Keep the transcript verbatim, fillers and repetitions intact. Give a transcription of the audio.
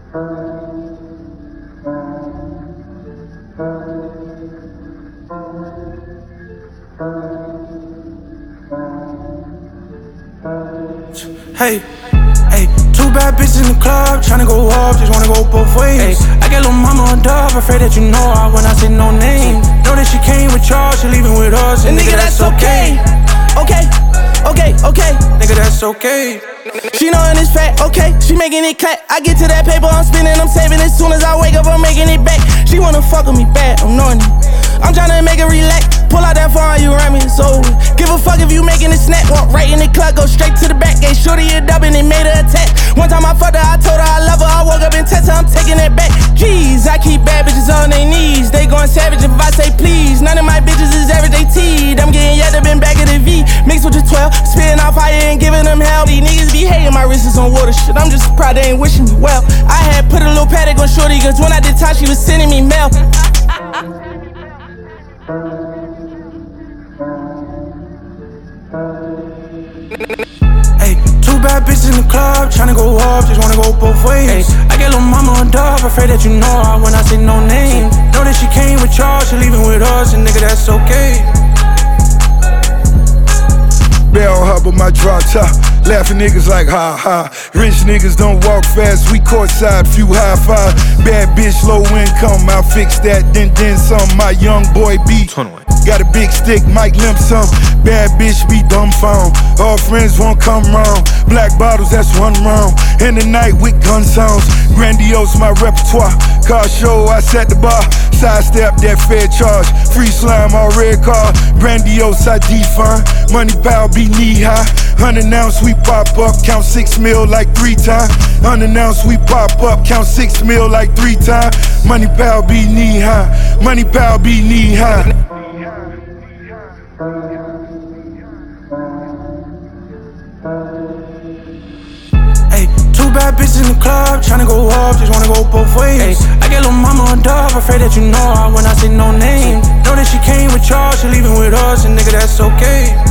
Hey, hey, two bad bitches in the club, tryna go up, just wanna go both ways. Ay, I get lil' mama a dub, afraid that you know her when I say no name. Know that she came with y'all, she leaving with us, and, and nigga, that's okay. Okay, okay, okay, nigga, that's okay. She knowin' it's fat, okay, she making it clap. I get to that paper, I'm spinning, I'm saving. As soon as I wake up, I'm making it back. She wanna fuck with me bad, I'm knowing it. I'm tryna make her relax. Pull out that phone, you run me, it's over. Give a fuck if you making a snap. Walk right in the club, go straight to the back. Gave shorty a dub and they made her attack. One time I fucked her, I told her I love her. I woke up and text her, I'm taking it back. Jeez, I keep bad bitches on their knees. They going savage if I say please. None of my bitches is average, they teed. I'm getting yet up in back of the V. Mixed with the twelve, spitting off fire and giving them hell. These niggas be hating my wrists is on water shit. I'm just proud they ain't wishing me well. I had put a little paddock on shorty, cause when I did time, she was sending me mail. Hey, two bad bitches in the club, tryna go up, just wanna go both ways. Ay, I get lil' mama a dub, afraid that you know her when I say no name. Know that she came with y'all, she leaving with us, and nigga, that's okay. Bell hub with my drop top, laughing niggas like ha ha. Rich niggas don't walk fast, we courtside, few high five. Bad bitch, low income, I'll fix that, then then some. My young boy B got a big stick, might limp some. Bad bitch be dumbfound, all friends won't come round. Black bottles, that's one round. In the night with gun sounds, grandiose my repertoire. Car show, I set the bar, sidestep that fair charge. Free slime, all red car, grandiose I define. Money pal be knee high, unannounced we pop up, count six mil like three times. Unannounced we pop up, count six mil like three times. Money pal be knee high, money pal be knee high. Hey, two bad bitches in the club, tryna go up, just wanna go both ways. Ay, I get lil' mama a dub, afraid that you know her when I say no name. Know that she came with y'all, she leaving with us, and nigga, that's okay.